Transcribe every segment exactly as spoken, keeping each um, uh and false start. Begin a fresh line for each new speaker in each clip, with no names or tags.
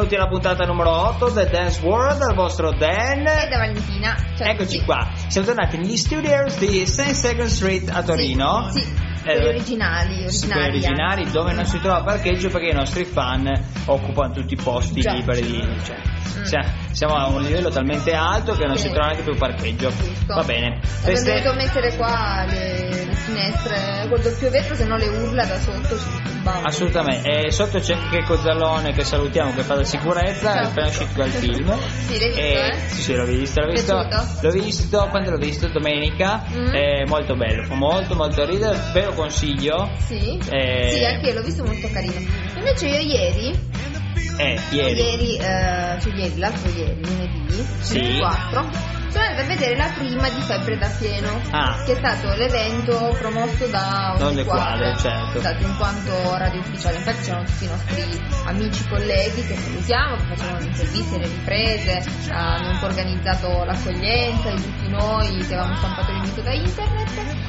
benvenuti alla puntata numero otto del Dance World, al vostro Dan
e da Valentina. Ciao.
Eccoci qua, siamo tornati negli studios di Saint Second Street a Torino.
Sì, sì. Quelli
Eh,
originali,
sì, quelli originali dove non si trova parcheggio perché i nostri fan occupano tutti i posti
Già.
liberi di, cioè,
Mm.
sia- siamo a un livello talmente alto che non
Sì.
si trova neanche più parcheggio.
Giusto.
Va bene.
Abbiamo
Queste-
dovuto mettere qua le, le finestre col doppio vetro, se no le urla da sotto ci disturbavano.
Assolutamente, e sotto c'è anche Cozzalone che salutiamo, che fa la sicurezza, è
Ciao.
appena uscito dal film.
Sì, l'hai visto,
E-
eh?
Sì, sì, l'ho visto, l'ho visto,
Piaciuto?
l'ho visto, quando l'ho visto? Domenica,
Mm.
è molto bello, fa molto molto ridere, ve lo consiglio.
Sì,
Eh,
sì, anche io l'ho visto molto carino. Invece io ieri,
Eh, ieri.
ieri, eh, cioè ieri, l'altro ieri, lunedì,
Sì.
quattro, sono andata a vedere la prima di Febbre da Pieno,
Ah.
che è stato l'evento promosso da
Onde
Onde
Quadre,
Quadre,
certo.
Esatto, in quanto radio ufficiale. Infatti c'erano tutti i nostri amici, colleghi che salutiamo, che facevano le interviste, le riprese, hanno anche organizzato l'accoglienza di tutti noi che avevamo stampato l'invito da internet.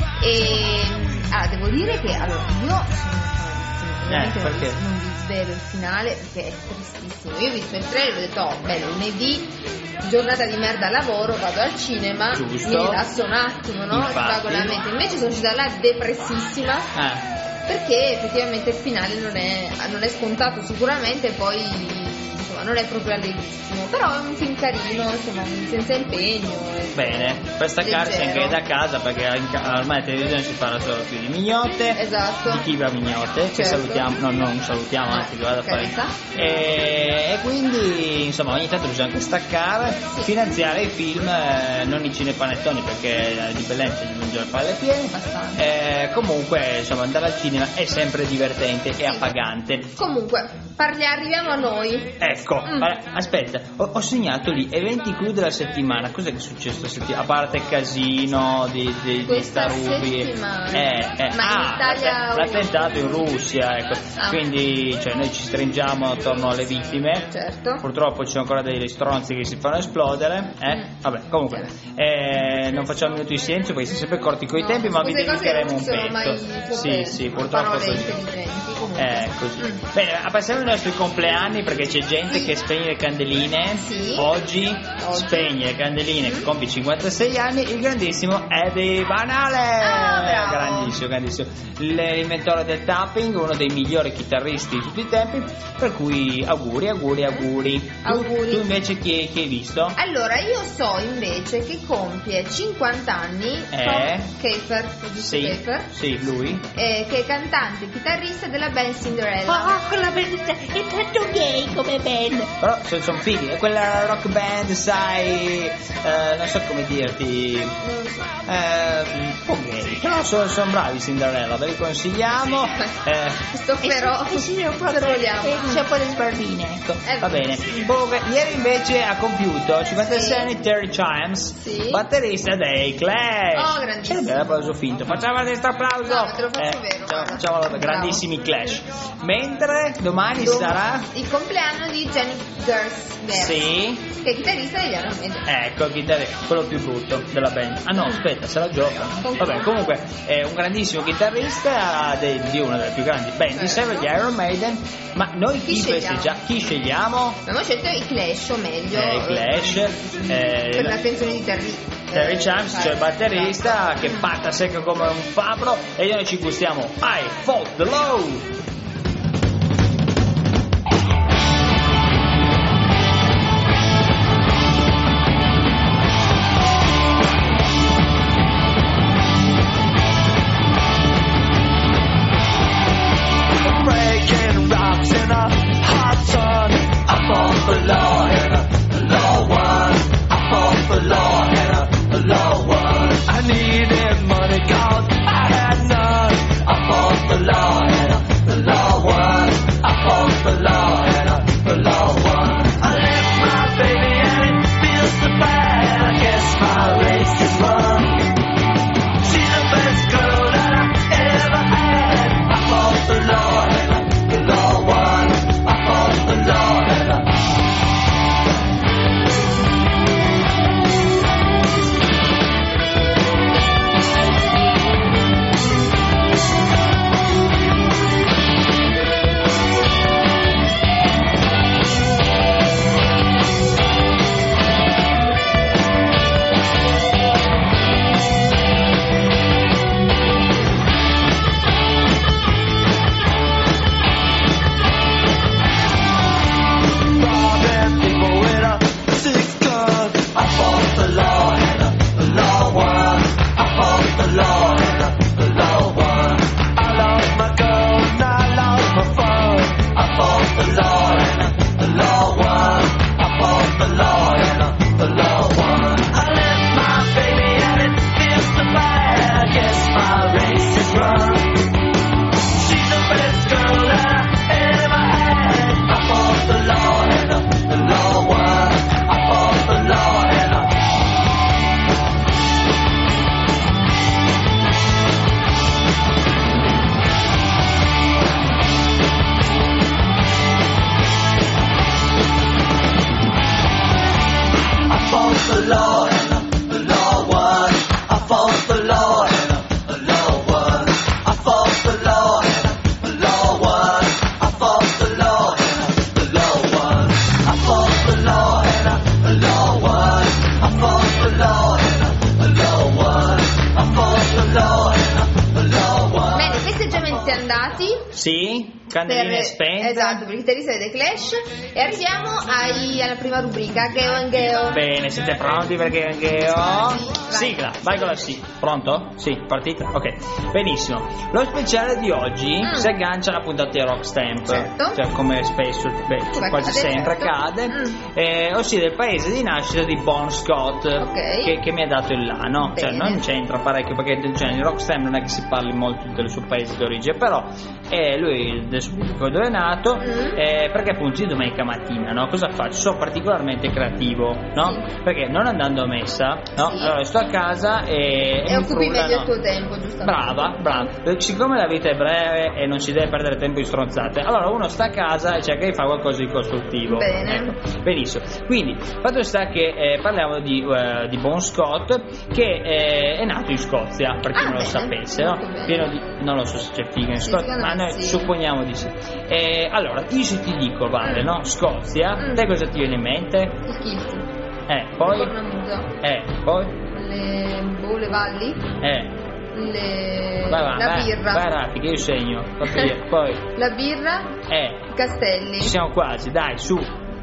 E ah, devo dire che allora io sono veramente
Eh,
non,
perché?
vi, non vi svelo il finale perché è tristissimo. Io ho visto il trailer e ho detto oh bello, lunedì, giornata di merda al lavoro, vado al cinema,
Giusto.
mi rilasso un attimo, no?
Infatti.
Svago la mente. Invece sono uscita là depressissima
Ah,
perché effettivamente il finale non è, non è scontato sicuramente, poi insomma non è proprio allegrissimo, però è un film carino, insomma, senza impegno. e-
bene, per staccarsi
leggero.
anche da casa perché in ca- ormai in televisione si parla solo più di mignotte,
Esatto.
di chi va a mignotte, che
Certo.
salutiamo, no, non salutiamo,
No,
anche che vado a fare.
carità.
E, e quindi insomma ogni tanto bisogna anche staccare,
Sì.
finanziare i film, eh, non i cinepanettoni perché di Bellezza gli mangiano le palle piene.
Abbastanza.
Eh, comunque insomma andare al cinema è sempre divertente e appagante.
Comunque, parli, arriviamo a noi.
Ecco,
Mm.
allora, aspetta, ho, ho segnato lì eventi clou della settimana. Cos'è che è successo questa settimana? A parte il casino di, di, di
Questa
Starubi,
settimana.
eh, eh,
Ma in
ah,
Italia
l'atte- l'attentato in Russia, ecco.
Ah.
Quindi cioè, noi ci stringiamo attorno alle vittime.
Certo.
Purtroppo ci sono ancora dei stronzi che si fanno esplodere. Eh?
Mm.
Vabbè, comunque, eh, non facciamo un minuto di silenzio perché siamo sempre corti coi
No,
tempi, ma vi
queste cose
dedicheremo
non
un
sono mai
pezzo. Sì,
proprio
sì, purtroppo è
parole
così.
intelligenti, comunque.
Eh, così.
Mm.
Bene, passiamo ai nostri compleanni perché c'è gente
Sì.
che spegne le candeline.
Sì.
Oggi,
Oggi.
spegne le candeline, che
Mm.
compie cinquantasei anni, il grandissimo Eddie Van Halen.
Ah, bravo.
grandissimo, grandissimo. L'inventore del tapping, uno dei migliori chitarristi di tutti i tempi, per cui auguri, auguri, auguri. Tu-
Auguri.
Tu, invece chi, chi hai visto?
Allora, io so invece che compie cinquanta anni
Eh?
Tom Kiefer, ho giusto
Sì,
Kiefer,
sì, lui.
eh, che è cantante e chitarrista della band Cinderella.
Oh, quella band è tanto gay come band.
Però sono, sono fighi, è quella rock band, sai, eh, non so come dirti,
Non lo so.
eh, un po' gay, però sono, sono bravi Cinderella, ve li consigliamo. Eh,
Sto però,
E sì, un po'
se lo vogliamo.
c'è un po' di sbarbine, ecco.
Eh,
Va bene. Comunque, ieri invece ha compiuto cinquantasei
Sì.
anni Terry Chimes,
Sì.
batterista dei Clash.
Oh, grandissimo.
C'è un bel applauso finto. Facciamo questo applauso.
No, te lo faccio vero,
facciamo,
guarda.
facciamo
Bravo.
grandissimi Clash. Mentre domani
Dom-
sarà.
il compleanno di Jenny Gers,
Sì.
che è chitarrista degli Iron Maiden.
Ecco, il chitarrista, quello più brutto della band. Ah no, aspetta, se la gioca. Vabbè, comunque è un grandissimo chitarrista de- di una delle più grandi band di sempre, gli Iron Maiden. Ma noi chi,
Chi scegliamo?
festeggia- chi scegliamo?
Abbiamo scelto i Clash, o meglio,
Eh, i Clash. eh,
per la canzone di Terry.
Terry
eh,
Chimes, cioè il batterista che patta secca come un fabbro, e noi ci gustiamo I Fought the Law.
Breaking rocks in a hot sun. I fought the law and a law won. I fought the law and a law won. I needed money 'cause I had none. I fought the law and a fought the law and the law won. I fought the law and the law won. I fought the law and the law won. I fought the law and the law won. I fought the law and the law won. I fought the law and the law won. I fought the law and the law won.
Bene, festeggiamenti andati.
Sì, candeline
Per-
spente.
Esatto, per i chitarristi dei Clash. E arriviamo ai- alla prima rubrica, Geo and Geo.
Bene, siete pronti perché anche io?
Vai.
Sigla, vai con la sigla. Pronto? Sì, partita? Ok, benissimo. Lo speciale di oggi
Mm.
si aggancia alla puntata di Rock Stamp,
Certo.
cioè come spesso, beh,
Come
quasi
accade,
sempre
certo.
accade,
Mm.
eh, ossia del paese di nascita di Bon Scott,
Ok.
che, che mi ha dato il là, no? Cioè
Bene.
non c'entra parecchio perché cioè, in Rock Stamp non è che si parli molto del suo paese d'origine, però eh, lui adesso vi dico dove è nato,
Mm.
eh, perché appunto di domenica mattina, no? Cosa faccio? Sono particolarmente creativo, no?
Sì.
Perché non andando a messa, no?
Sì.
Allora sto a casa e, e
E
mi
occupi
frulla,
meglio
no?
il tuo tempo, giustamente.
Brava, brava. Eh, Siccome la vita è breve e non si deve perdere tempo in stronzate, allora uno sta a casa e cerca di fare qualcosa di costruttivo.
Bene.
Ecco, benissimo. Quindi, fatto sta che eh, parliamo di, eh, di Bon Scott, che eh, è nato in Scozia, per chi
Ah,
non lo
bene.
sapesse, no?
Molto bene.
Pieno di, non lo so se c'è figa in
Sì,
Scozia,
secondo
ma
me
noi
sì.
supponiamo di sì. Eh, allora, io se ti dico, Vale,
Mm.
no? Scozia,
Mm.
te cosa ti viene in mente?
Il kilt,
Eh, poi?
il cornamuso,
Eh, poi?
le, boh, le valli,
Eh,
le,
vai, vai,
la
vai,
birra,
vai Raffi, che io segno. Vabbè, poi?
la birra,
Eh,
i castelli.
ci siamo quasi, dai, su.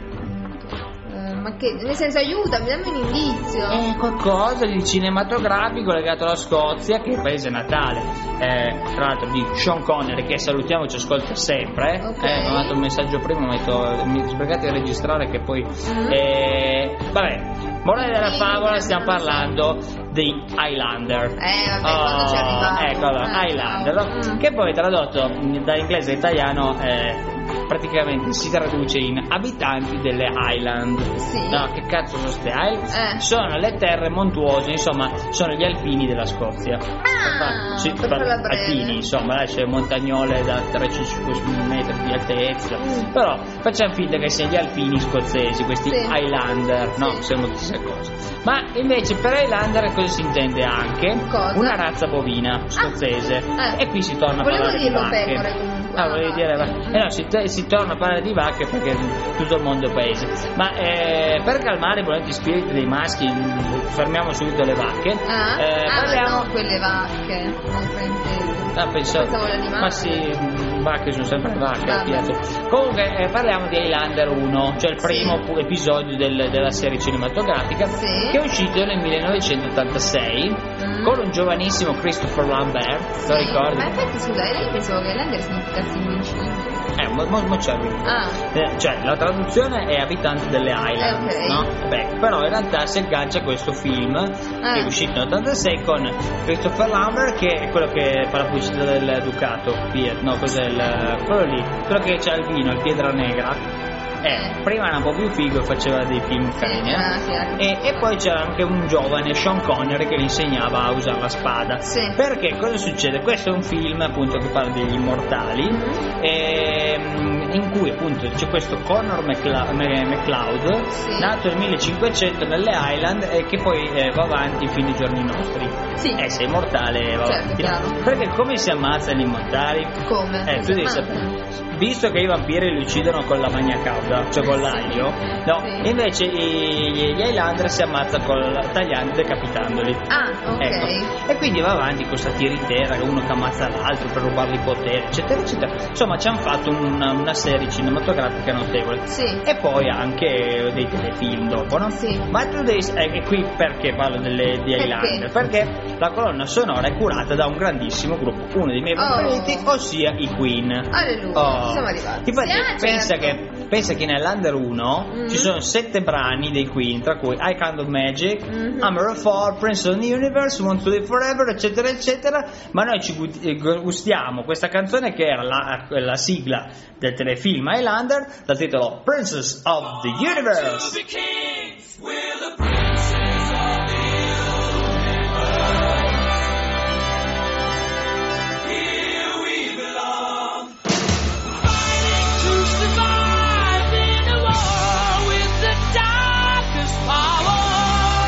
Eh, ma che, nel senso, aiutami, dammi un indizio.
Eh, qualcosa di cinematografico legato alla Scozia, che è il paese natale, eh, tra l'altro di Sean Connery, che salutiamo, ci ascolta sempre. Eh,
Ok.
Eh, mi ha mandato un messaggio prima, mi ha detto, mi sbrigate a registrare che poi...
Mm.
Eh, vabbè, morale della favola, stiamo parlando dei Highlander.
Eh, vabbè, quando ci arriviamo.
Ecco, allora,
Eh,
Highlander, no?
mm.
Che poi tradotto dall'inglese all'italiano eh, praticamente si traduce in abitanti delle Highland.
Sì.
No, che cazzo sono ste Highland?
Eh.
Sono le terre montuose, insomma, sono gli alpini della Scozia.
Ah,
Sì,
per farla breve.
alpini, insomma, là c'è montagnole da trecentocinque metri di altezza.
Mm.
Però facciamo finta che siano gli alpini scozzesi, questi
Sì.
Highlander, no,
Sì.
sembra chissà cosa. Ma invece per Highlander cosa si intende anche?
Cosa?
Una razza bovina scozzese.
Ah, eh.
E qui si torna a
Volevo
parlare di
dirlo
vacche.
pecore comunque.
Ah, volevi dire, va- eh no, si, si torna a parlare di vacche perché tutto il mondo è paese. Ma eh, per calmare i volenti spiriti dei maschi, fermiamo subito le vacche.
Ah,
Eh,
ah,
parliamo.
ma no, quelle vacche, non frainteso.
Ah, penso-
Pensavo l'animale.
ma sì, vacche sono sempre vacche.
Vabbè.
Piazza. Comunque eh, parliamo di Highlander uno, cioè il
Sì.
primo pu- episodio del- della serie cinematografica,
Sì.
che è uscito nel millenovecentottantasei
Mm.
con un giovanissimo Christopher Lambert, lo
Sì.
ricordi?
Ma infatti, scusa, io pensavo che Highlander significasse invincibile.
Eh, mo, mo, mo ci arrivo.
Ah,
Eh, cioè la traduzione è abitanti delle Highland,
Eh, ok.
no? Beh, però in realtà si aggancia a questo film che è uscito nel ottantasei con Christopher Lambert, che è quello che fa la pubblicità del Ducato Fiat, no, cos'è il, quello lì, quello che c'ha il vino, il Piedra Negra. Eh, prima era un po' più figo e faceva dei film carini, eh.
ah, chiaro.
E, e poi c'era anche un giovane Sean Connery che gli insegnava a usare la spada.
Sì.
Perché cosa succede? Questo è un film appunto che parla degli immortali, ehm, in cui appunto c'è questo Connor McLa- M- McLeod,
Sì.
nato nel millecinquecento nelle Highland e che poi eh, va avanti fino ai giorni nostri.
Sì.
Eh, sei immortale, va
Certo,
avanti.
chiaro.
Perché come si ammazzano gli immortali?
Come?
Eh, tu devi
Ah.
sapere. Visto che i vampiri li uccidono con la magna cauda, cioè con
Sì.
l'aglio, no,
Sì.
invece i- gli Highlander si ammazzano con la tagliando decapitandoli.
Ah, ok.
Ecco. E quindi va avanti con questa tiritera, uno che ammazza l'altro per rubargli potere, eccetera, eccetera. Insomma, ci hanno fatto una, una serie cinematografica notevole.
Sì.
E poi anche dei telefilm dopo, no?
Sì.
Ma tu devi. E e qui perché parlo delle, di
Perché?
Highlander? Perché la colonna sonora è curata da un grandissimo gruppo, uno dei miei
Oh.
preferiti, ossia i Queen.
Alleluia,
Oh.
siamo arrivati.
Infatti,
Sì, ah,
pensa,
certo.
che, pensa che in Highlander uno
Mhm.
ci sono sette brani dei Queen, tra cui I Kind of Magic,
Mhm.
Hammer of Thor, Prince of the Universe, Want to Live Forever, eccetera, eccetera. Ma noi ci gu- eh, gustiamo questa canzone che era la, la sigla del telefilm Highlander, dal titolo Princess of the Universe.
To survive in a war with the darkest power.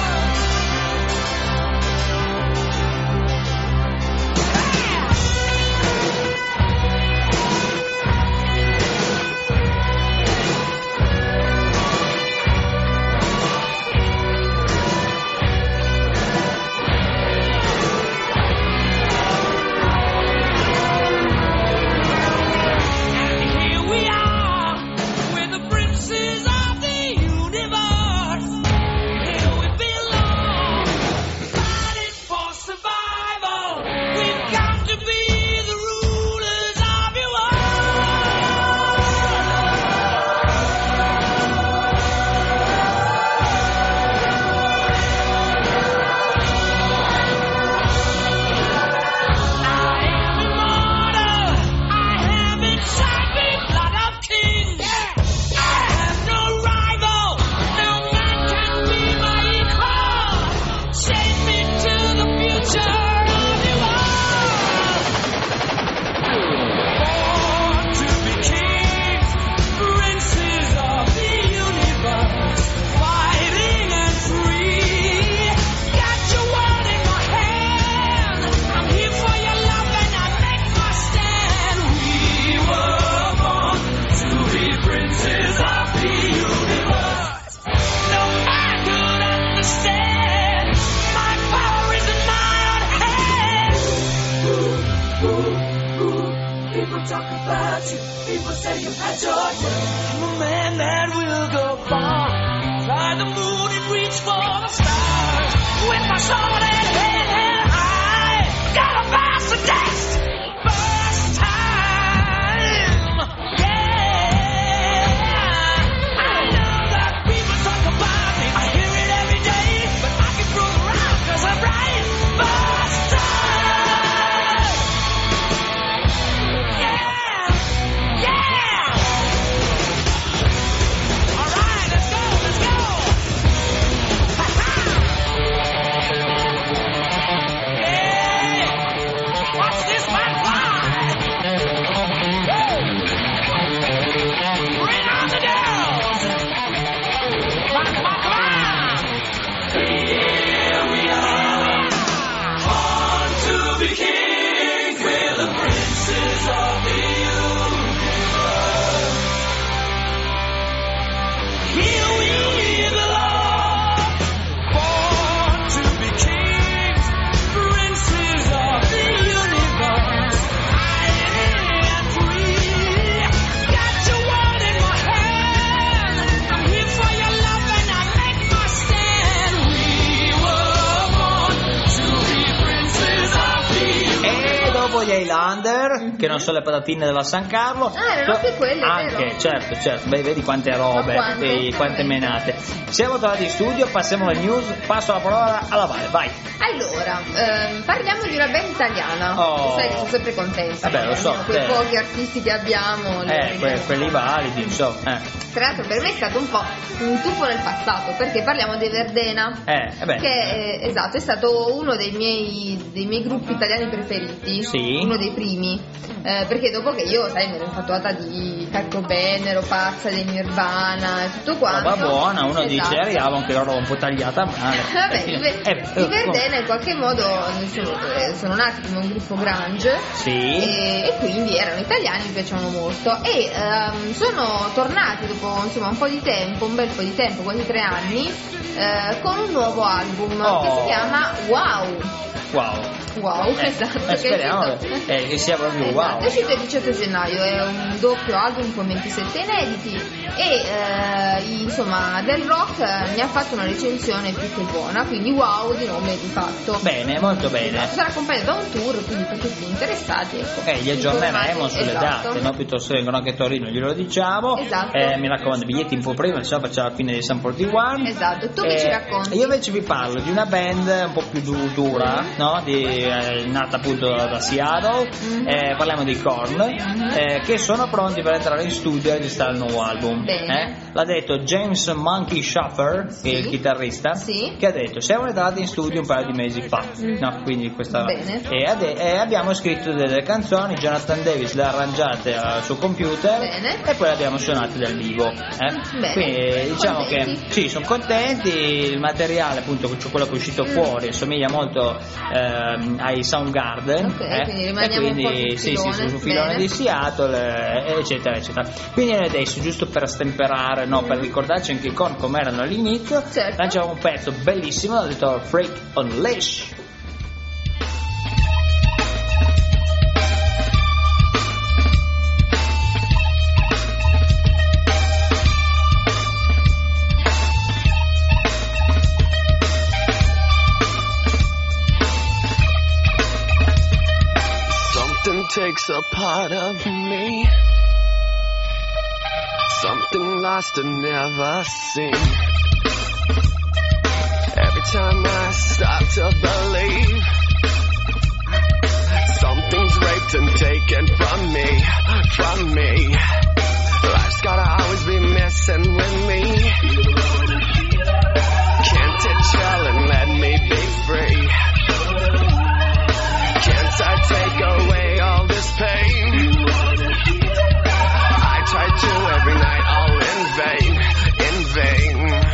say you had your day. I'm a man that will go far, fly the moon and reach for the stars. With my sword and head held high, gotta pass the test. First time, yeah. I know that people talk about me, I hear it every day, but I can prove around 'cause I'm right. First time, yeah, yeah. All right, let's go, let's go. Ha-ha. Yeah. Watch this man fly. Woo. Bring on the girls. Come on, come on, come on. Here we are. Born to be kings. We're the princes of the universe. Here we belong. Born to be kings. Princes of the universe. High and free. Got your world in my hand. I'm here for your love and I make my stand. We were born to be princes of the universe.
E dopo gli Highlander, che non sono le patatine della San Carlo.
Ah, erano anche quelle,
Anche,
vero?
certo, certo. Beh, vedi quante robe,
Ma quante?
e quante menate. Siamo tornati in studio, passiamo alle news, passo la parola alla Vale, vai.
Allora, ehm, parliamo di una band italiana.
Oh.
Sai che sono sempre contenta.
Vabbè, lo so,
Almeno quei
eh.
pochi artisti che abbiamo. li
Eh,
vediamo.
que- quelli validi, insomma. Eh,
Tra l'altro per me è stato un po' un tuffo nel passato, perché parliamo di Verdena.
eh, eh beh.
Che eh, esatto, è stato uno dei miei, dei miei gruppi italiani preferiti,
Sì.
uno dei primi, eh, perché dopo che io, sai, mi ero infatuata di Kurt Cobain, ero pazza dei Nirvana e tutto quanto.
Roba buona, uno
Esatto.
dice arrivava anche loro un po' tagliata male.
Vabbè, i, Ver-
Eh, eh,
i Verdena in qualche modo sono, eh, sono nati come un gruppo grunge.
Sì.
E, e quindi erano italiani, mi piacevano molto e ehm, sono tornati dopo insomma un po' di tempo, un bel po' di tempo, quasi tre anni, eh, con un nuovo album
Oh.
che si chiama Wow.
Wow.
Wow,
Eh,
esatto.
eh,
che è
speriamo
uscito-
eh, che sia proprio
Esatto,
wow.
è uscito il diciotto gennaio, è un doppio album con ventisette inediti e eh, insomma del rock eh, mi ha fatto una recensione più che buona, quindi wow di nome di fatto.
Bene, molto bene.
Sarà accompagnato da un tour, quindi per tutti gli interessati, ecco.
Eh, li aggiorneremo
informati-
sulle
esatto.
date, no? Piuttosto che vengono anche a Torino, glielo diciamo.
Esatto.
Eh, mi raccomando, biglietti un po' prima, se no facciamo la fine di San One.
Esatto, tu che ci racconti?
Io invece vi parlo di una band un po' più du- dura, no? Di, eh, nata appunto da Seattle.
Mhm.
Eh, parliamo di Korn, eh, che sono pronti per entrare in studio e registrare il nuovo album.
Bene.
Eh? L'ha detto James Monkey Schaffer,
Sì.
che è il chitarrista,
Sì.
che ha detto siamo entrati in studio un paio di mesi fa.
Mm.
No, quindi questa
Bene.
e, ade- e abbiamo scritto delle canzoni, Jonathan Davis le ha arrangiate al suo computer.
Bene.
E poi le abbiamo suonate dal vivo. Eh?
Bene.
Quindi diciamo
Contenti?
che sì, sono contenti, il materiale appunto quello che è uscito
Mm.
fuori somiglia molto ehm, ai Soundgarden.
Ok,
eh?
quindi
E
rimaniamo un po'
quindi
sul
sì, sì,
filone.
sul filone
Bene.
di Seattle, eh, eccetera, eccetera. Quindi noi adesso, giusto per stemperare, no, per ricordarci anche con come erano all'inizio,
Certo.
lanciamo un pezzo bellissimo, l'ho detto Freak Unleash.
Something takes a part of me. Something lost and never seen. Every time I start to believe, something's raped and taken from me, from me. Life's gotta always be messing with me. Can't it chill and let me be free? Can't I take away all this pain? I try to every night, all in vain, in vain.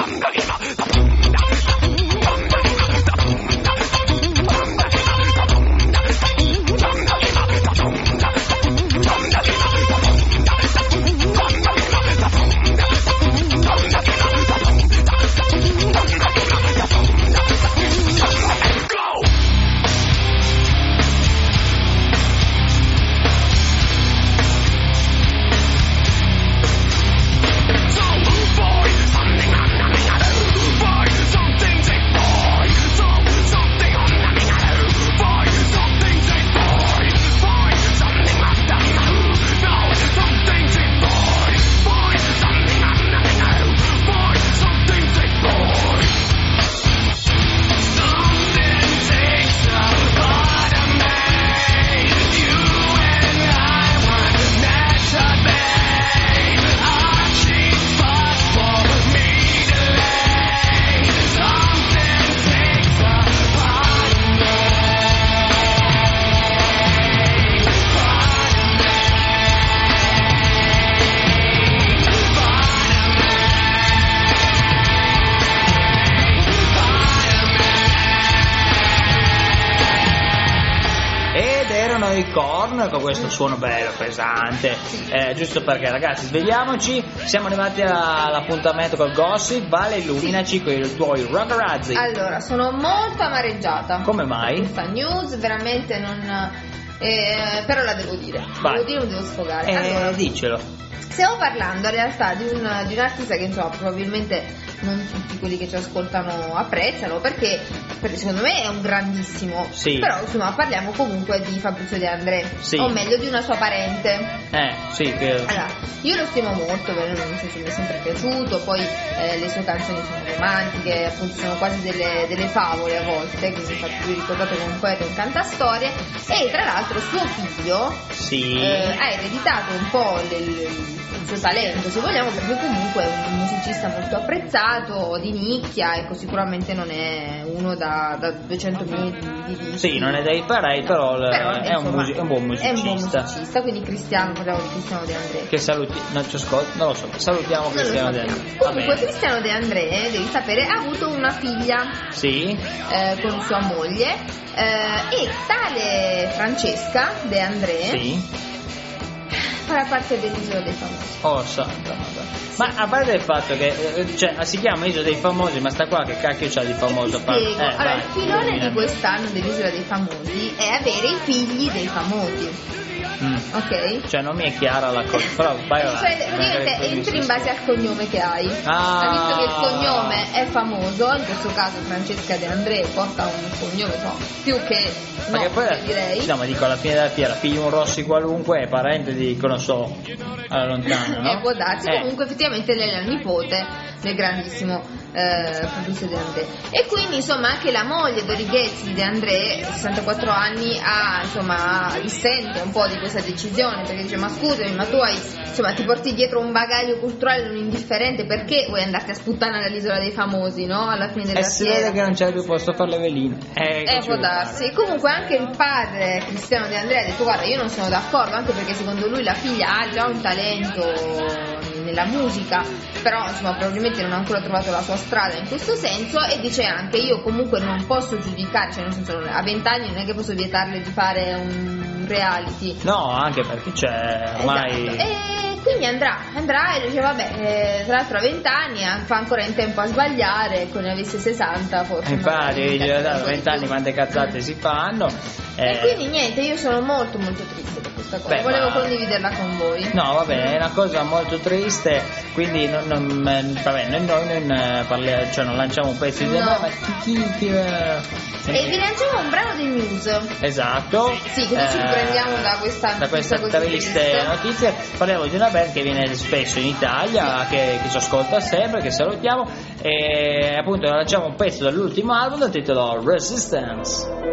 i Korn con questo suono bello, pesante, eh, giusto perché ragazzi svegliamoci, siamo arrivati all'appuntamento col gossip. Vale, illuminaci con i tuoi ragazzi.
Allora, sono molto amareggiata.
Come mai?
Questa news veramente non... Eh, però la devo dire,
Vai.
devo dire, non devo sfogare.
Eh,
allora,
dicelo.
stiamo parlando in realtà di un, di un artista che insomma probabilmente non tutti quelli che ci ascoltano apprezzano, perché, perché secondo me è un grandissimo,
sì.
Però insomma parliamo comunque di Fabrizio De André,
sì.
O meglio di una sua parente.
Eh, sì, che...
Allora, io lo stimo molto, nel senso mi è sempre piaciuto, poi eh, le sue canzoni sono romantiche, appunto sono quasi delle, delle favole a volte, quindi infatti vi ricordate che è un poeta e un cantastorie, e tra l'altro suo figlio
sì.
eh, ha ereditato un po' del, il suo talento, se vogliamo, perché comunque è un musicista molto apprezzato, di nicchia, ecco, sicuramente non è uno da, da duecentomila di dischi.
Sì, non è dei parei, però,
però
è,
insomma,
un musi- è un buon musicista.
È un buon musicista, quindi Cristiano, parliamo di Cristiano De André.
Che saluti, non ci ascolta, non lo so, salutiamo
Non
Cristiano
lo
De
sappiamo.
André.
Comunque Cristiano De André, devi sapere, ha avuto una figlia
Sì.
eh, con sua moglie eh, e tale Francesca De André
Sì.
farà parte dell'Isola dei Famosi.
Oh santa madonna. Ma a parte il fatto che eh, cioè, si chiama Isola dei Famosi, ma sta qua che cacchio c'ha di famoso?
Ti
Pa-
spiego.
eh,
allora,
vai,
il filone di
illuminami.
quest'anno dell'Isola dei Famosi è avere i figli dei famosi.
Mm.
Ok?
Cioè non mi è chiara la cosa, però vai avanti.
Cioè, praticamente entri in base al cognome che hai.
Ah.
Ha visto che il cognome è famoso, in questo caso Francesca De André porta un cognome no, più che
Ma che poi,
nobile, direi.
no, ma dico alla fine della fiera, figlio un Rossi qualunque è parente di, che non so, alla lontana, no?
Eh, può darsi,
Eh.
comunque effettivamente lei è la nipote del grandissimo eh, Fabrizio De André. E quindi insomma anche la moglie Dorighezzi De André, sessantaquattro anni, ha insomma dissente un po' di questa decisione, perché dice ma scusami, ma tu hai insomma ti porti dietro un bagaglio culturale non indifferente, perché vuoi andarti a sputtare all'Isola dei Famosi, no? Alla fine della
E si
fiera.
vede che non c'è più posto a fare le veline. Eh, che
Eh,
ci
può
vuoi
darsi. Comunque anche il padre Cristiano De André ha detto guarda, io non sono d'accordo, anche perché secondo lui la figlia ha già un talento nella musica, però insomma probabilmente non ha ancora trovato la sua strada in questo senso, e dice anche io comunque non posso giudicare, cioè nel senso a vent'anni non è che posso vietarle di fare un reality.
fare? No, anche perché c'è ormai...
Esatto. E quindi andrà, andrà e dice vabbè, eh, tra l'altro a vent'anni fa ancora in tempo a sbagliare, ecco, ne avesse sessanta forse.
Infatti,
magari,
dice, da
un po' di
vent'anni
più.
quante cazzate si fanno.
E
eh,
quindi niente, io sono molto molto triste per questa cosa,
Beh,
volevo
ma-
condividerla con voi.
No, va bene, è una cosa molto triste, quindi non, non, eh, vabbè, noi, noi non eh, parliamo, cioè non lanciamo pezzi di
No.
ma chi, chi, chi eh,
E vi lanciamo un brano di news.
esatto.
Sì, così ci riprendiamo da questa
da queste
notizia così
triste
triste.
notizie. Parliamo di una band che viene spesso in Italia, che, che ci ascolta sempre, che salutiamo, e appunto lanciamo un pezzo dall'ultimo album dal titolo Resistance.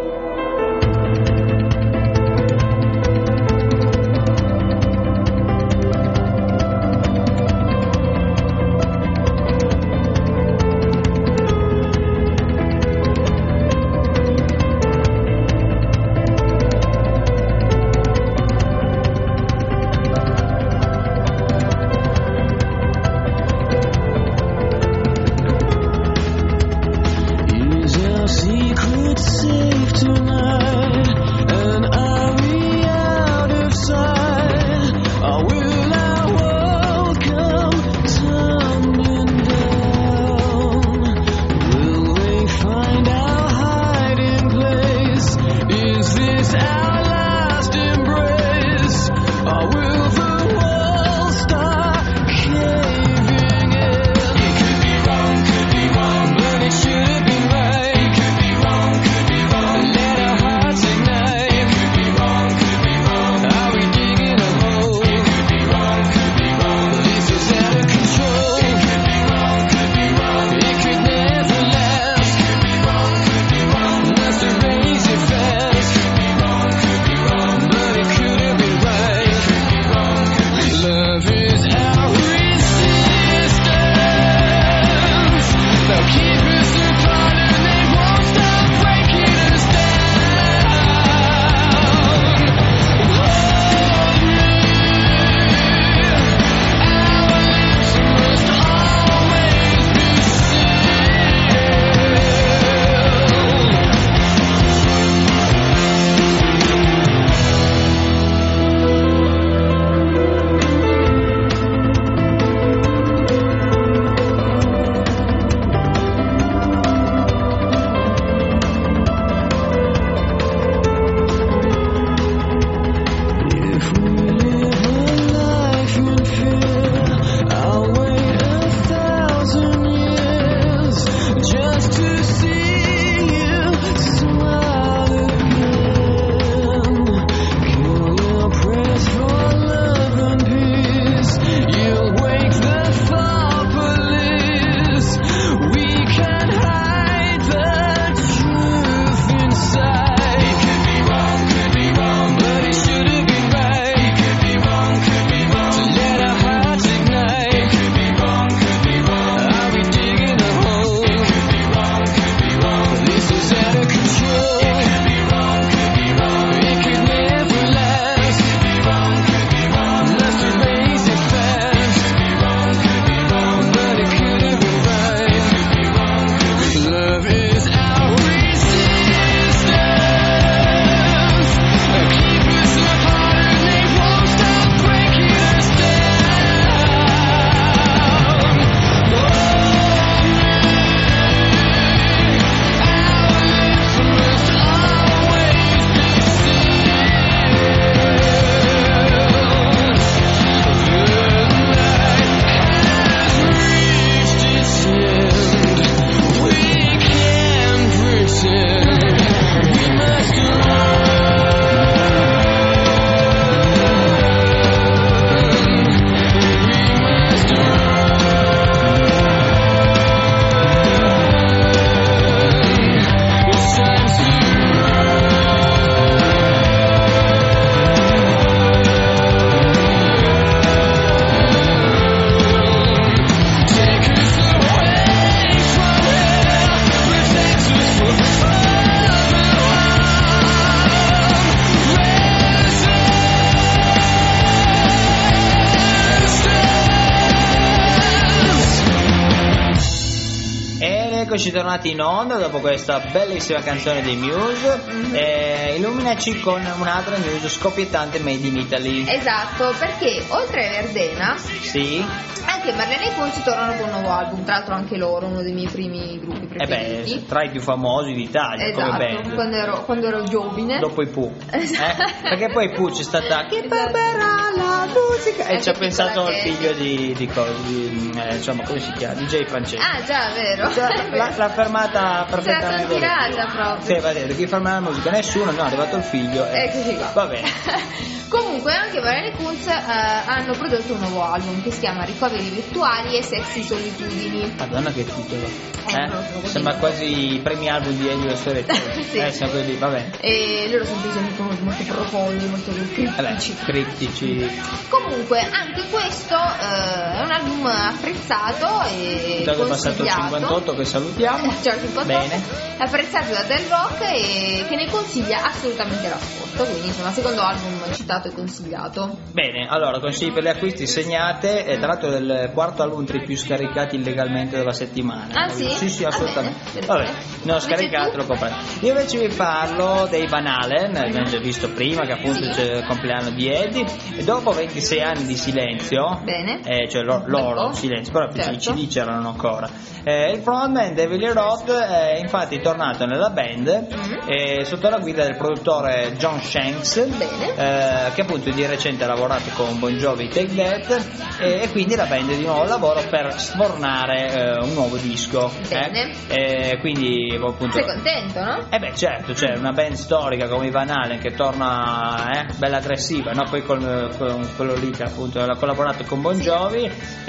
eccoci tornati in onda dopo questa bellissima canzone dei Muse.
Mm-hmm.
Eh, illuminaci con un'altra news scoppiettante made in Italy.
Esatto, perché oltre a Verdena,
Sì.
anche Marlene e i Punzi tornano con un nuovo album, tra l'altro anche loro, uno dei miei primi gruppi
Eh
preferiti.
beh, tra i più famosi d'Italia come
Esatto,
band.
quando ero, quando ero giovine.
Dopo i Pooh. Eh?
Esatto.
Perché poi Pooh c'è stata che
Esatto.
barberà la musica e
Anche
ci ha
piccola
pensato il
Katie.
figlio di, di, cosa, di eh, insomma come si chiama? D J Francesco.
Ah già, vero.
Cioè, l'ha, l'ha fermata
Se la
perfettamente.
sono tirata proprio.
Sì, va bene, chi ferma la musica? Nessuno, no, è arrivato il figlio. e-
Eccoci qua.
Va bene.
Comunque anche Marlene e Kunz eh, hanno prodotto un nuovo album che si chiama Ricoveri virtuali e sexy solitudini.
Madonna che titolo.
Eh,
Eh?
proprio così.
Sembra quasi i premi album di Elio Soretti.
Sì.
Eh, siamo quelli, va bene.
E loro sono dei molto profondi, molto
Vabbè,
criptici.
criptici.
Comunque anche questo eh, è un album apprezzato e
Già che è passato il
consigliato.
cinquantotto che salutiamo.
Cioè, il cinquantotto,
Bene.
è apprezzato da Del Rock e che ne consiglia assolutamente l'ascolto, quindi insomma secondo album citato e consigliato.
Bene, allora consigli per gli acquisti segnate, e tra l'altro è il quarto album tra i più scaricati illegalmente della settimana.
Ah, sì?
Sì, sì,
Ah,
assolutamente.
bene,
Vabbè,
bene.
non ho
Invece
scaricato,
tu?
l'ho comprato. Io invece vi parlo dei Van Halen, abbiamo già visto prima che appunto
Sì.
c'è il compleanno di Eddie, e dopo ventisei anni di silenzio,
Bene.
eh, cioè lo- loro
Ecco.
silenzio, però
Certo.
i C D c'erano ancora. Eh, il frontman David Lee Roth è infatti tornato nella band
Mm.
eh, sotto la guida del produttore John Shanks,
Bene.
eh, che appunto di recente ha lavorato con Bon Jovi Take That, e, e quindi la band è di nuovo al lavoro per sfornare eh, un nuovo disco.
Bene.
Eh, E quindi appunto
Sei contento, no?
eh beh certo, c'è una band storica come i Van Halen che torna eh, bella aggressiva, no? Poi con, con quello lì che appunto ha collaborato con Bon Jovi,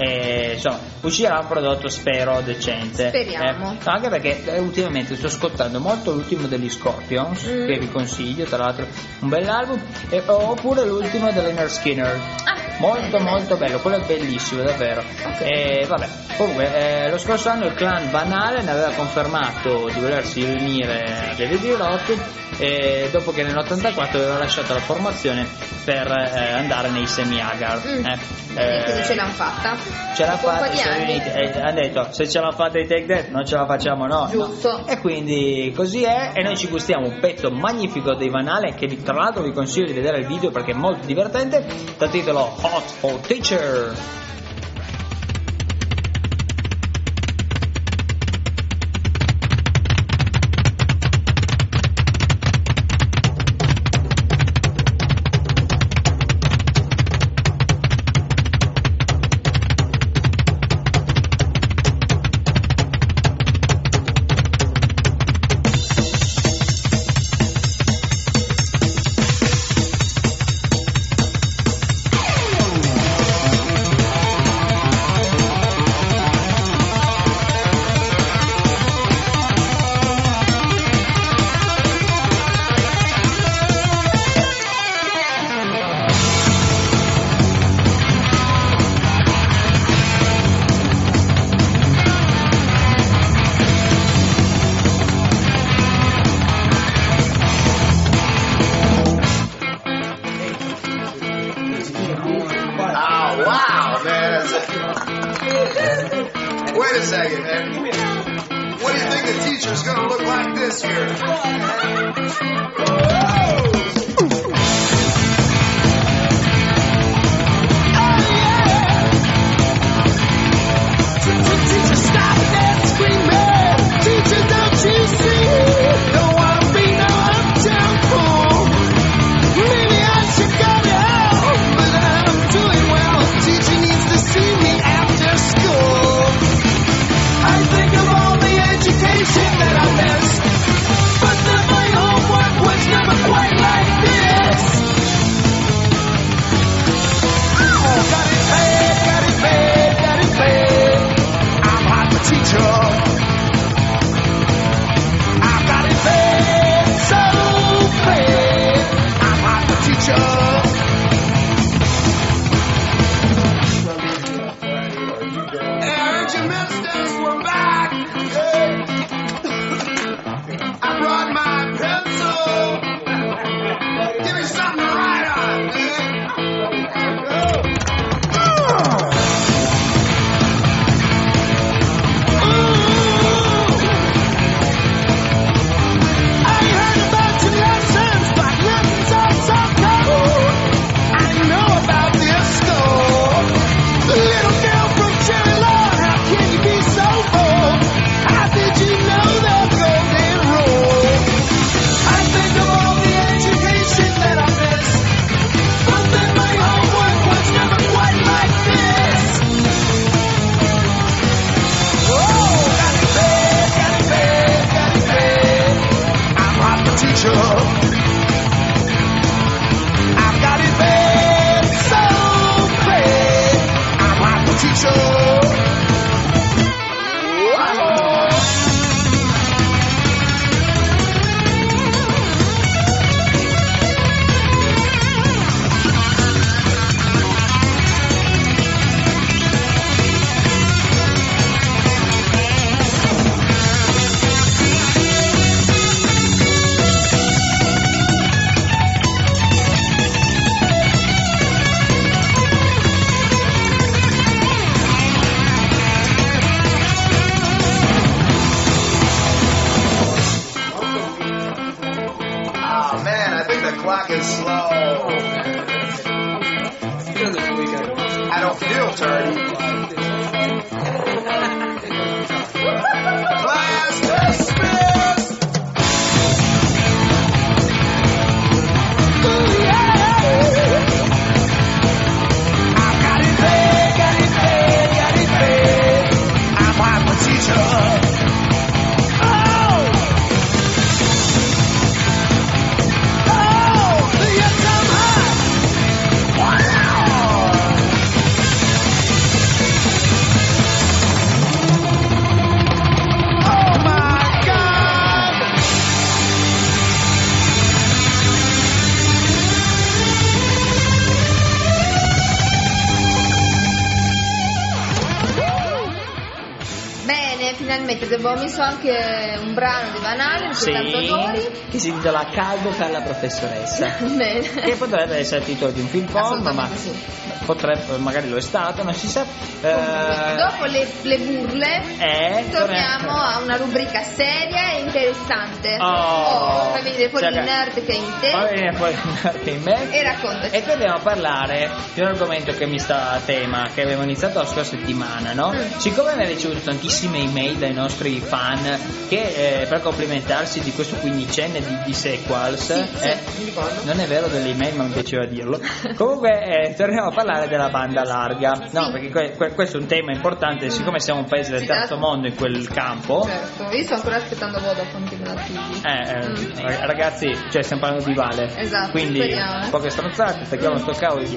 e insomma uscirà un prodotto spero decente.
Speriamo.
Eh, anche perché eh, ultimamente sto ascoltando molto l'ultimo degli Scorpions,
Mm.
che vi consiglio, tra l'altro un bell'album, e, oppure l'ultimo dell'Inner Skinner.
Ah,
Molto
bene,
molto bello, quello è bellissimo davvero.
Ok.
E vabbè, comunque eh, lo scorso anno il clan Van Halen aveva confermato di volersi riunire a David Lee Roth, e dopo che nell'ottantaquattro aveva lasciato la formazione per eh, andare nei Semi-Hagar.
Mm.
Eh,
Bene,
eh,
quindi ce l'hanno fatta.
ce l'ha
Dopo un po'
fatta,
di
si sono
anni.
riuniti, e hanno detto se ce l'ha fatta i Take That non ce la facciamo noi.
Giusto.
No? E quindi così è, e noi ci gustiamo un pezzo magnifico dei Van Halen che vi- tra l'altro vi consiglio di vedere il video perché è molto divertente, dal titolo Hot for Teacher.
Oh, wow, man. Wait a second, man. What do you think the teacher's gonna look like this year?
Teacher, stop that screaming. Teacher, don't you see? Don't wanna be no uptown fool. Maybe I should go to hell, but I'm doing well. Teacher needs to see me after school. I think of all the education that I missed, but then my homework was never quite like this. Oh, got it bad, got it bad, got it bad. I'm hot for teacher. I got it bad, so bad. I'm hot for teacher. I heard your ministers were back.
perché abbiamo messo anche un brano di Van Halen,
Sì,
cantautori.
che si intitola Caldo per la professoressa.
Bene.
Che potrebbe essere il titolo di un film porno, ma
Assolutamente sì.
potrebbe, magari lo è stato, non si sa.
Comunque,
Eh,
dopo le, le burle
eh,
torniamo a una rubrica seria e interessante.
Oh,
fai vedere poi
cioè
il
che-
nerd che è in te
Va bene, poi che in me.
e raccontaci.
E poi andiamo a parlare di un argomento che mi sta a tema, che abbiamo iniziato la scorsa settimana, no?
Mm.
Siccome abbiamo ricevuto tantissime email dai nostri fan che eh, per complimentarsi di questo quindicenne di, di sequels,
Sì, sì,
eh,
mi ricordo.
non è vero delle email, ma mi piaceva dirlo. Comunque eh, torniamo a parlare della banda larga, no?
Sì.
Perché que- que- questo è un tema importante, siccome siamo un paese del
Sì,
terzo
certo.
mondo in quel campo.
Certo, io sto ancora aspettando Vodafone che me la attivi.
Eh, eh,
Mm.
rag- ragazzi, cioè stiamo parlando di Vale,
Esatto,
quindi
speriamo.
poche stronzate, attacchiamo sto cavolo di via.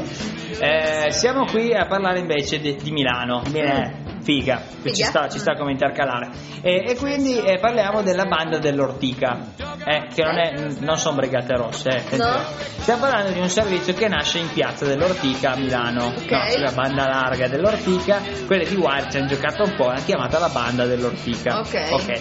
Eh, siamo qui a parlare invece di, di Milano, Milano, figa, che ci
Figa.
sta, ci sta come intercalare. E, e quindi eh, parliamo della banda dell'Ortica, eh, che non, è, non sono Brigate Rosse, eh, attenzione.
No.
Stiamo parlando di un servizio che nasce in piazza dell'Ortica a Milano,
Ok.
no, c'è la banda larga dell'Ortica, quelle di Wild ci hanno giocato un po', l'hanno chiamata la banda dell'Ortica.
Ok.
Ok.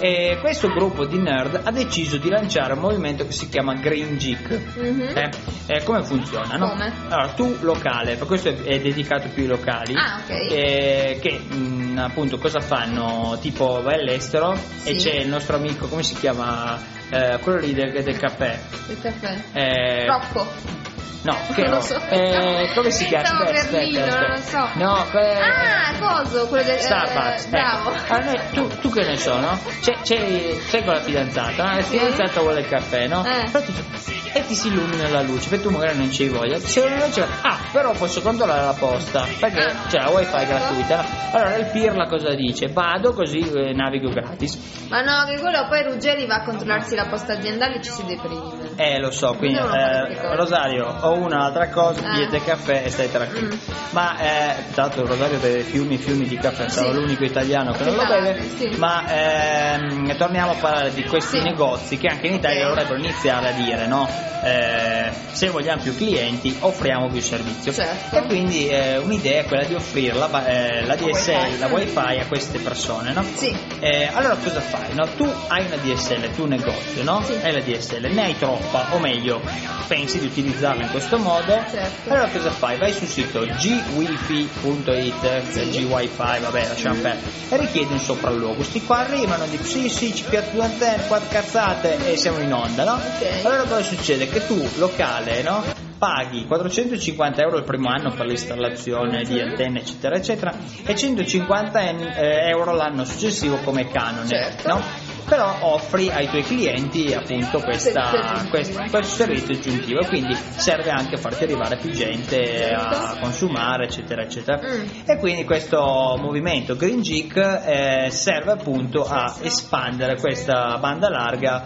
E questo gruppo di nerd ha deciso di lanciare un movimento che si chiama Green Geek.
Mhm.
Eh, eh, come funziona? No?
Come?
Allora, tu locale, per questo è, è dedicato più ai locali,
Ah, ok.
eh, che mh, appunto cosa fanno? Tipo vai all'estero e
Sì.
c'è il nostro amico, come si chiama? Eh, quello lì del, del caffè.
Il caffè.
Eh,
Rocco.
No, che
Non
no?
lo so.
Eh, come si chiama?
Stavo
Aspetta,
per dirlo,
aspetta,
non lo so.
No, que-
Ah, coso, quello del
Starbucks,
eh, bravo.
ecco. Ah, noi- tu, tu che ne so, no? C'è, c'è, sei con la fidanzata, no? La
Sì.
fidanzata vuole il caffè, no?
Eh.
Però ti dice- e ti si illumina la luce, perché tu magari non c'hai voglia. Se non c'è, ah, però posso controllare la posta, perché
Ah.
c'è la wifi gratuita, no? Allora il Pirla cosa dice? Vado così eh, navigo gratis.
Ma no, che quello poi Ruggeri va a controllarsi la posta aziendale e ci si deprime.
Eh, lo so, quindi
Devono fare queste
eh,
cose.
Rosario, ho un'altra cosa,
Eh.
pigliate caffè e stai tranquillo.
Mm.
Ma eh, tra l'altro Rosario beve fiumi e fiumi di caffè, sarò
Sì.
l'unico italiano che non lo
Esatto,
beve.
sì.
Ma ehm, torniamo a parlare di questi
Sì.
negozi che anche in Italia
Ok.
dovrebbero iniziare a dire, no? Eh, se vogliamo più clienti, offriamo più servizio.
Certo.
E quindi eh, un'idea è quella di offrire la, ba- eh, la D S L,
wifi.
la wifi a queste persone, no?
Sì.
Eh, allora cosa fai? No? Tu hai una D S L, tu negozio, no?
Sì.
Hai la D S L, ne hai troppa, o meglio, pensi di utilizzarla in questo modo.
Certo.
Allora cosa fai? Vai sul sito g wifi punto it,
Sì.
G-Wifi, vabbè, lasciamo perdere, e richiedi un sopralluogo. Questi qua arrivano e dicono sì, sì, ci piace due antenne, quattro cazzate e siamo in onda, no?
Ok.
Allora cosa succede? Che tu, locale, no? Paghi quattrocentocinquanta euro il primo anno per l'installazione di antenne eccetera eccetera e centocinquanta en- eh, euro l'anno successivo come canone,
Certo.
no? Però offri ai tuoi clienti appunto questa,
Servizio aggiuntivo.
questo, questo servizio aggiuntivo, quindi serve anche a farti arrivare più gente a
Certo.
consumare eccetera eccetera.
Mm.
E quindi questo movimento Green Geek eh, serve appunto a espandere questa banda larga,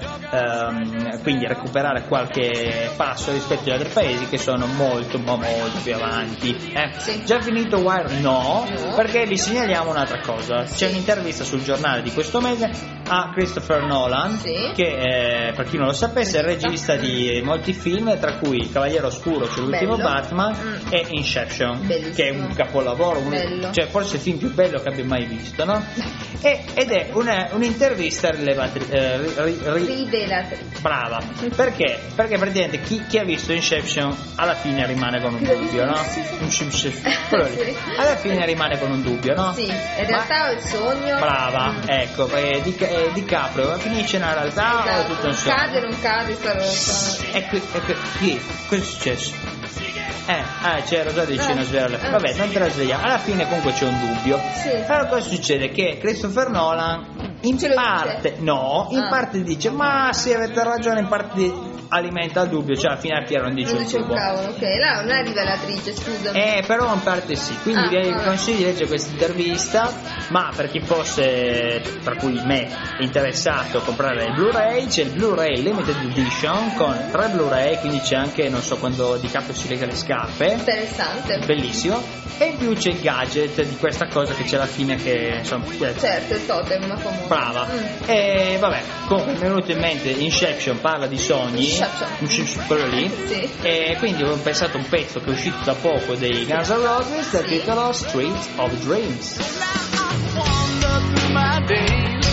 ehm, quindi recuperare qualche passo rispetto agli altri paesi che sono molto ma molto più avanti. Eh,
Sì.
Già finito Wire? No,
No.
perché vi segnaliamo un'altra cosa. C'è
Sì.
un'intervista sul giornale di questo mese a Christopher Nolan,
Sì.
che eh, per chi non lo sapesse è il regista di molti film, tra cui Cavaliere Oscuro, cioè l'ultimo
Bello.
Batman,
Mm.
e Inception,
Bellissimo.
che è un capolavoro, un-
Bello.
cioè forse il film più bello che abbia mai visto, no? E- ed è una- un'intervista rilevante, eh, ri- ri- ri-
Rivelatrice.
brava, perché? Perché praticamente chi, chi ha visto Inception alla fine rimane con un
Chi l'ha
dubbio, no?
visto? Sì, sì.
Inception, quello lì.
Sì.
Alla fine rimane con un dubbio, no?
Sì, in
Ma-
realtà è il sogno.
Brava,
Mm.
ecco, eh, di, eh, di Caprio, ma finisce nella realtà o è
Esatto.
tutto un sogno?
Cade, non cade, sta roba.
E qui, e qui, chi? Cosa è successo? Eh, ah, c'è Rosario dice
Eh,
non sveglia.
eh.
Vabbè, non te la svegliamo. Alla fine comunque c'è un dubbio.
Sì.
Allora cosa succede? Che Christopher Nolan in
Ce lo
parte,
dice?
no, in
Ah.
parte dice, ma sì, avete ragione, in parte alimenta il dubbio, cioè alla fine a Piero non dice
Non
un
dice un
tubo.
cavolo, ok, là non è rivelatrice, scusa.
Eh, però in parte sì, quindi
Ah,
vi
vabbè.
consiglio di leggere questa intervista, ma per chi fosse, tra cui me, interessato a comprare il Blu-ray, c'è il Blu-ray Limited Edition con tre Blu-ray, quindi c'è anche, non so, quando Di Caprio si lega le scarpe,
Interessante.
bellissimo, e in più c'è il gadget di questa cosa che c'è alla fine che, insomma, eh,
Certo, il totem, ma famoso.
brava.
Mm.
E vabbè, comunque mi è venuto in mente Inception, parla di sogni,
Inception.
Inception, quello lì.
Sì.
E quindi ho pensato a un pezzo che è uscito da poco dei Guns N' Roses dal
Sì.
titolo Streets of Dreams.
Wander through my days,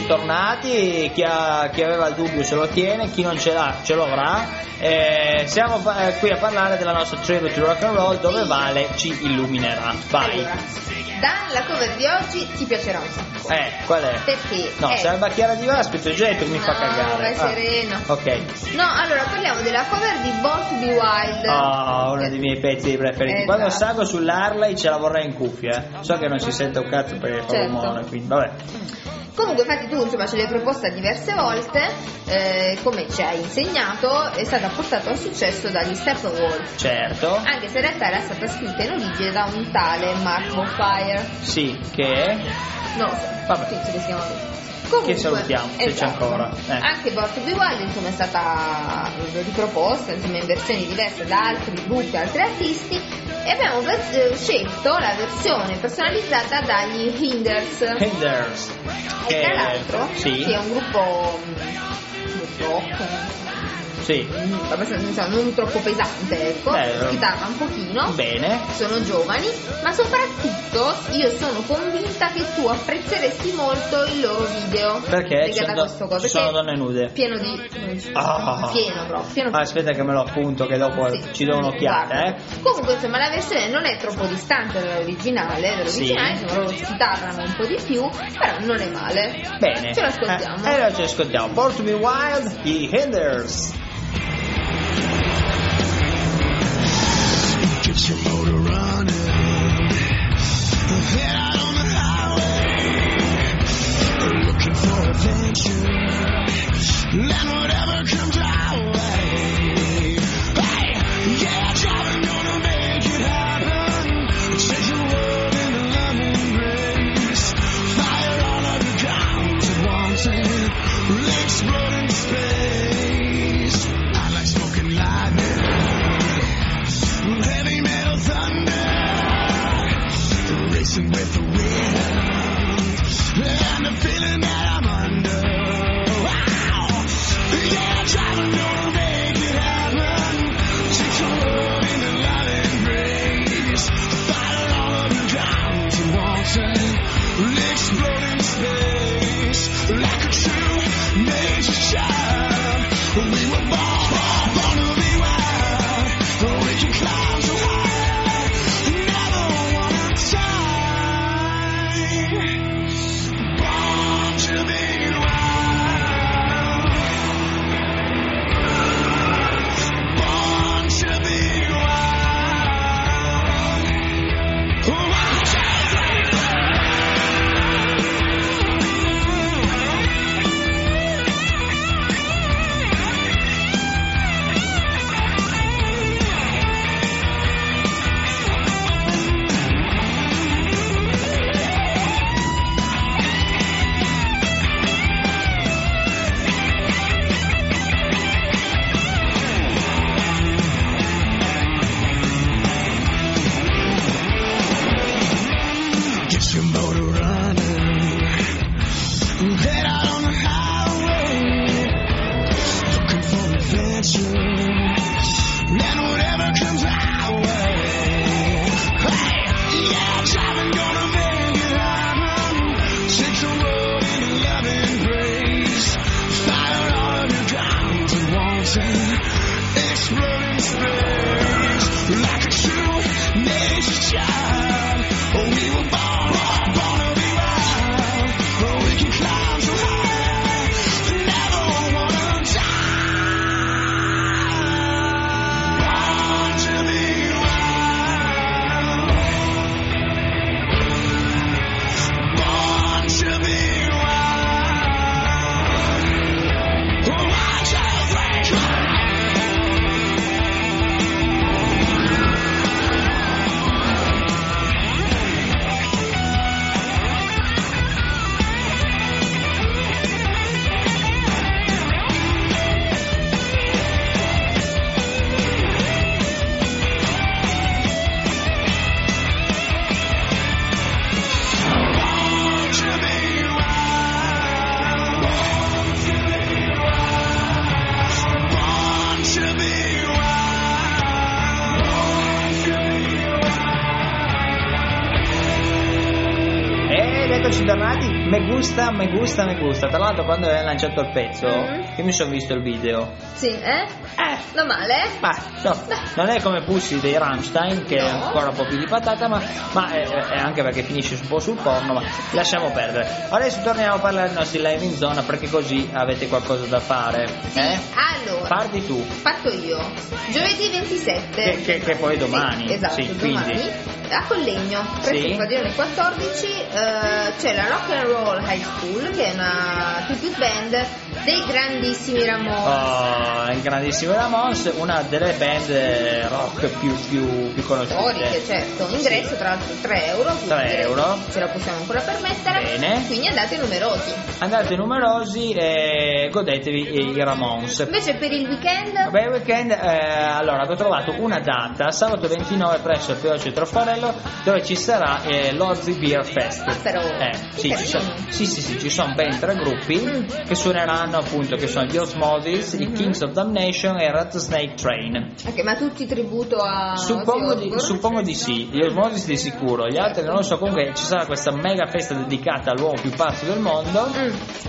bentornati, chi, ha, chi aveva il dubbio se lo tiene, chi non ce l'ha ce lo avrà. Eh, siamo eh, qui a parlare della nostra tribute to rock and roll dove Vale ci illuminerà. Vai.
Allora, Dan, la cover di oggi ti piacerà un sacco.
Eh, qual è?
Perché?
No,
è...
se la bacchiera di Vaspito è gente che mi
no,
fa cagare.
vai
Ah.
sereno.
Ok.
No, allora parliamo della cover di Born to Be Wild.
Oh, uno dei miei pezzi preferiti.
Esatto.
Quando salgo sull'Harley ce la vorrei in cuffia. Eh. So che non si sente un cazzo perché fa
Certo.
rumore, quindi vabbè.
Comunque, infatti, tu insomma ce l'hai proposta diverse volte, eh, come ci hai insegnato, è stata portata al successo dagli Steppenwolf.
Certo.
Anche se in realtà era stata scritta in origine da un tale Mark Bonfire.
Sì, che è?
Non lo so,
Vabbè.
penso che si chiama così. Comunque,
Che salutiamo, se c'è
esatto.
ancora. Eh.
Anche Born to Be Wild insomma è stata riproposta insomma, in versioni diverse da altri gruppi, altri artisti, e abbiamo ver- scelto la versione personalizzata dagli Hinders.
Hinders.
E tra l'altro
Sì.
è un gruppo mm, rock,
Sì.
mm, abbastanza, insomma, non troppo pesante, ecco,
Beh,
chitarra un pochino.
Bene.
Sono giovani, ma soprattutto io sono convinta che tu apprezzeresti molto il loro video
Perché?
legato
Sono
a
do-
questo coso,
ci sono
perché
donne nude.
è pieno di
Ah.
pieno proprio, pieno
Ah, aspetta che me lo appunto che dopo
Sì.
ci do un'occhiata,
Guarda.
eh.
Comunque insomma la versione non è troppo distante dall'originale, dall'originale,
Sì.
insomma loro chitarrano un po' di più, però non è male.
Bene.
Ce lo ascoltiamo.
Eh, allora ce lo ascoltiamo. Born to Be Wild, i Hinders.
Get your motor running. Head out on the highway. Looking for adventure. And whatever comes our way. Hey, yeah, driving gonna make it happen. Take the world in a loving embrace. Fire all of the guns at once and explode in space. I like smoking lightning. Heavy metal thunder, racing with the wind, and the feeling that I'm under. Wow, yeah, driving gonna make it happen. Take the world in a loving embrace, fire all of the guns and once and explode in space like a true nature child. We were born, born to be wild. We can climb so high, never wanna die. Born to be
eccoci tornati. Me gusta, me gusta, me gusta. Tra l'altro, quando hai lanciato il pezzo,
Mm-hmm.
io mi sono visto il video.
Sì, eh?
Eh,
Non male?
ma no, non è come Pussy dei Rammstein, che è
No.
ancora un po' più di patata, ma, ma è, è anche perché finisce un po' sul porno, ma lasciamo perdere. Adesso torniamo a parlare dei nostri live in zona, perché così avete qualcosa da fare.
Sì.
Eh?
Allora,
Parti tu.
fatto io. Giovedì ventisette.
Che- che- che poi è domani.
Sì, esatto,
Sì,
domani.
quindi.
A Collegno, presso
Sì.
il padiglione quattordici, eh, c'è la Rock and Roll High School, che è una tribute band dei grandissimi Ramones.
Oh, il grandissimo Ramones, una delle band eh, rock più, più, più conosciute.
Storiche, certo. Ingresso tra l'altro tre euro. quindi
tre
direi
euro.
che ce la possiamo ancora permettere.
Bene.
Quindi andate numerosi.
Andate numerosi e godetevi i Ramones.
Invece per il weekend.
Vabbè, il weekend, eh, allora, ho trovato una data, sabato ventinove presso il Peoce Troffarello, dove ci sarà eh, l'Ozzy Beer Fest.
Ah, però,
Eh,
che
sì, ci
carino.
sono, sì, sì, sì, ci sono ben tre gruppi
Mm.
che suoneranno appunto, che sono gli Osmosis, i
Mhm.
Kings of Damnation e Rattlesnake Train.
Ok, ma tutti tributo a
Suppongo
Ozzy
di,
Osbourne?
suppongo di sì, gli Osmosis di sicuro, gli altri non lo so, comunque ci sarà questa mega festa dedicata all'uomo più pazzo del mondo,
Mm.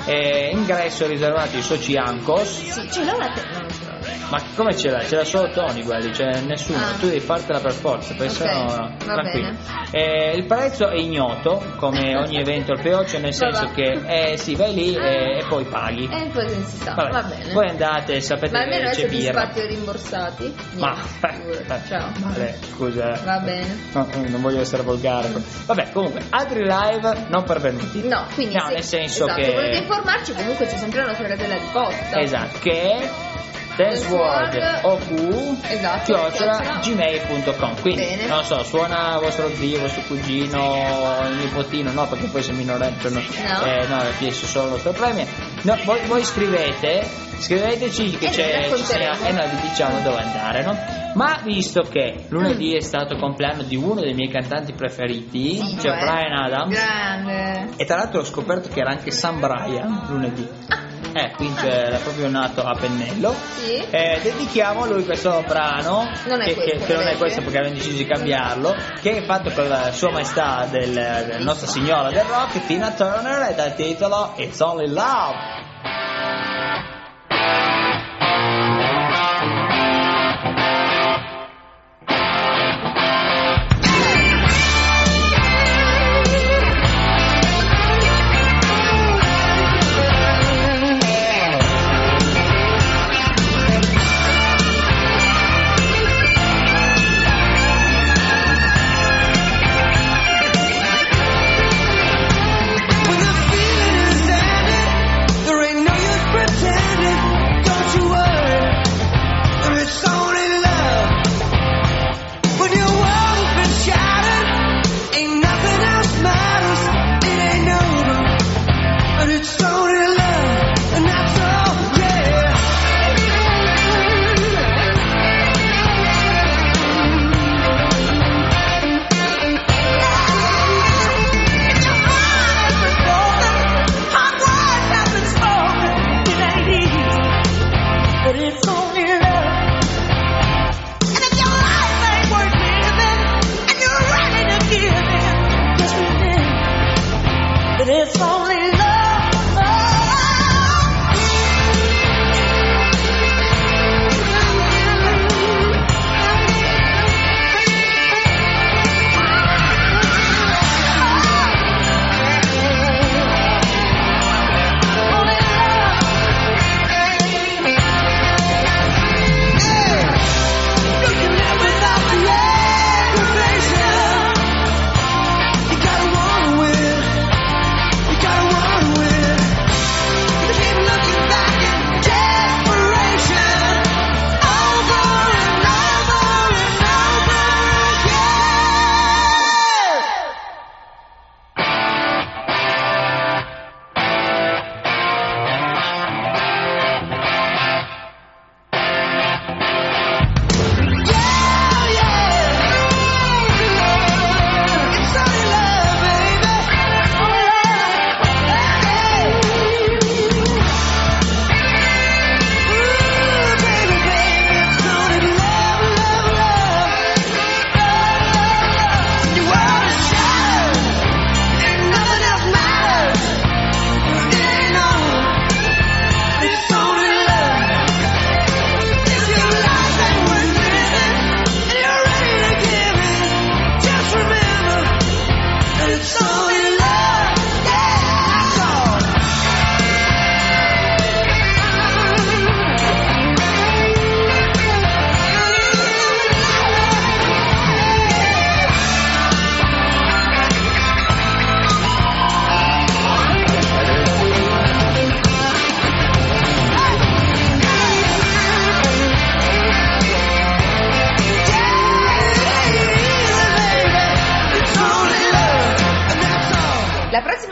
e ingresso riservato ai soci Ancos.
Sì, ce l'ho la te- no, non ce l'ho.
Ma come ce l'ha? Ce l'ha solo Tony, guardi, cioè nessuno,
Ah.
tu devi fartela per forza, perché
Ok,
sennò no,
va
tranquillo.
bene.
Eh, il prezzo è ignoto, come ogni evento al Peoce, nel senso
Vabbè.
che eh, sì, vai lì e, e poi paghi.
E poi non si sa,
Vabbè,
va bene.
Voi andate, sapete
Ma almeno
che c'è
essere
birra.
soddisfatti o rimborsati?
Ma
Niente, figurati.
eh,
Ciao.
Vale, scusa. eh.
Va bene.
No, non voglio essere volgare. Vabbè, comunque, altri live non pervenuti.
No, quindi
No,
se,
nel senso
esatto,
che-
volete informarci, comunque c'è sempre la nostra cartella di posta.
Esatto, che è danceworld o q
Esatto,
chiocciola
chiocciola.
gmail punto com. Quindi
Bene.
non so, suona vostro zio, vostro cugino, il nipotino, no, perché poi se minorenza no,
No.
eh, no, chiesto solo il nostro premio. No, voi, voi scrivete, scriveteci che
E
c'è,
noi
ci sia,
racconteremo.
e noi vi diciamo dove andare, no? Ma visto che lunedì è stato il compleanno di uno dei miei cantanti preferiti,
Sì,
cioè
cioè?
Bryan Adams,
Grande.
e tra l'altro ho scoperto che era anche Sam Bryan lunedì. Eh, quindi era proprio nato a pennello.
Sì.
Eh, dedichiamo a lui questo brano,
Non è
che,
questo,
che- che non è
invece.
questo perché abbiamo deciso di cambiarlo, che è fatto con la sua maestà del, del Nostra Signora del Rock, Tina Turner, e dal titolo It's Only Love.
When the feeling is ended, the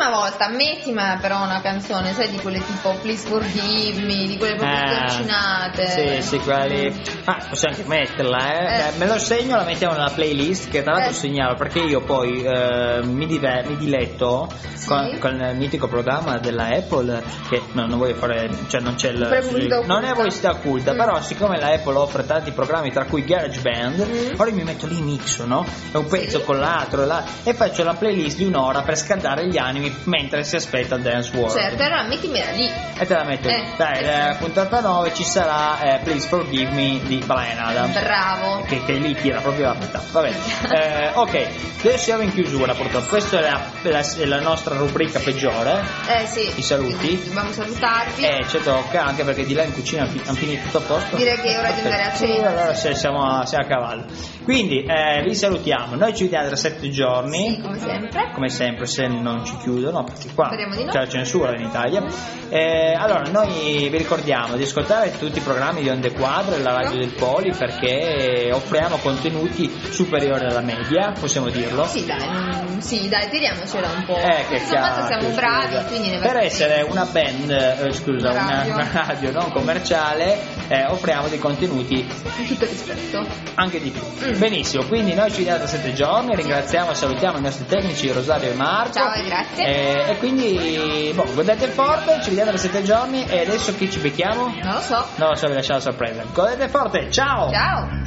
prossima volta mettima però una canzone, sai, di quelle tipo Please Forgive Me, di quelle proprio
Eh,
sconcinate.
Sì, sì, quella lì. Ah, possiamo anche metterla, eh.
Eh.
Eh, me lo segno, la mettiamo nella playlist, che tra l'altro
Eh.
segnalo, perché io poi eh, mi, dive- mi diletto
Sì.
con, con il mitico programma della Apple, che no, non voglio fare, cioè non c'è il...
Pubblicità occulta.
non è pubblicità occulta,
Mm.
però siccome la Apple offre tanti programmi, tra cui GarageBand,
Mm.
ora mi metto lì mixo, no? È un pezzo
Sì.
con l'altro e là, e faccio la playlist di un'ora per scaldare gli animi mentre si aspetta il Dance World.
Certo, allora mettimela lì.
E te la metto lì.
Eh,
Dai,
sì.
eh, puntata nove ci sarà eh, Please Forgive Me di Bryan Adams.
Bravo.
Che, che lì tira proprio la metà. Vabbè. Eh, ok, adesso siamo in chiusura purtroppo. Questa è la, la- è la nostra rubrica peggiore.
Eh sì.
I saluti.
Quindi dobbiamo salutarvi.
E ci tocca, anche perché di là in cucina hanno finito tutto a posto.
Direi che è ora di andare a cena.
Allora se- siamo, a, siamo a cavallo. Quindi eh, vi salutiamo. Noi ci vediamo tra sette giorni.
Sì, come sempre.
Come sempre, se non ci chiudono, perché qua
Speriamo di no.
c'è la censura in Italia. Eh, allora, noi vi ricordiamo di ascoltare tutti i programmi di Onde Quadro e la radio del Poli, perché offriamo contenuti superiori alla media, possiamo dirlo.
Sì, dai, non- sì, dai, tiriamocela un po'.
Eh, che
Insomma,
cacchio,
siamo
scusa.
bravi, quindi ne
Per
vale
essere
bene.
una band, eh, scusa,
Una
una
radio.
una radio non commerciale, eh, offriamo dei contenuti
Di tutto rispetto.
anche di più.
Mm.
Benissimo, quindi noi ci vediamo tra sette giorni, ringraziamo e salutiamo i nostri tecnici Rosario e Marco.
Ciao e grazie.
Eh, e quindi, boh, godete forte, ci vediamo tra sette giorni e adesso chi ci becchiamo?
Non lo so.
No, so, vi lasciamo la sorpresa. Godete forte, ciao!
Ciao.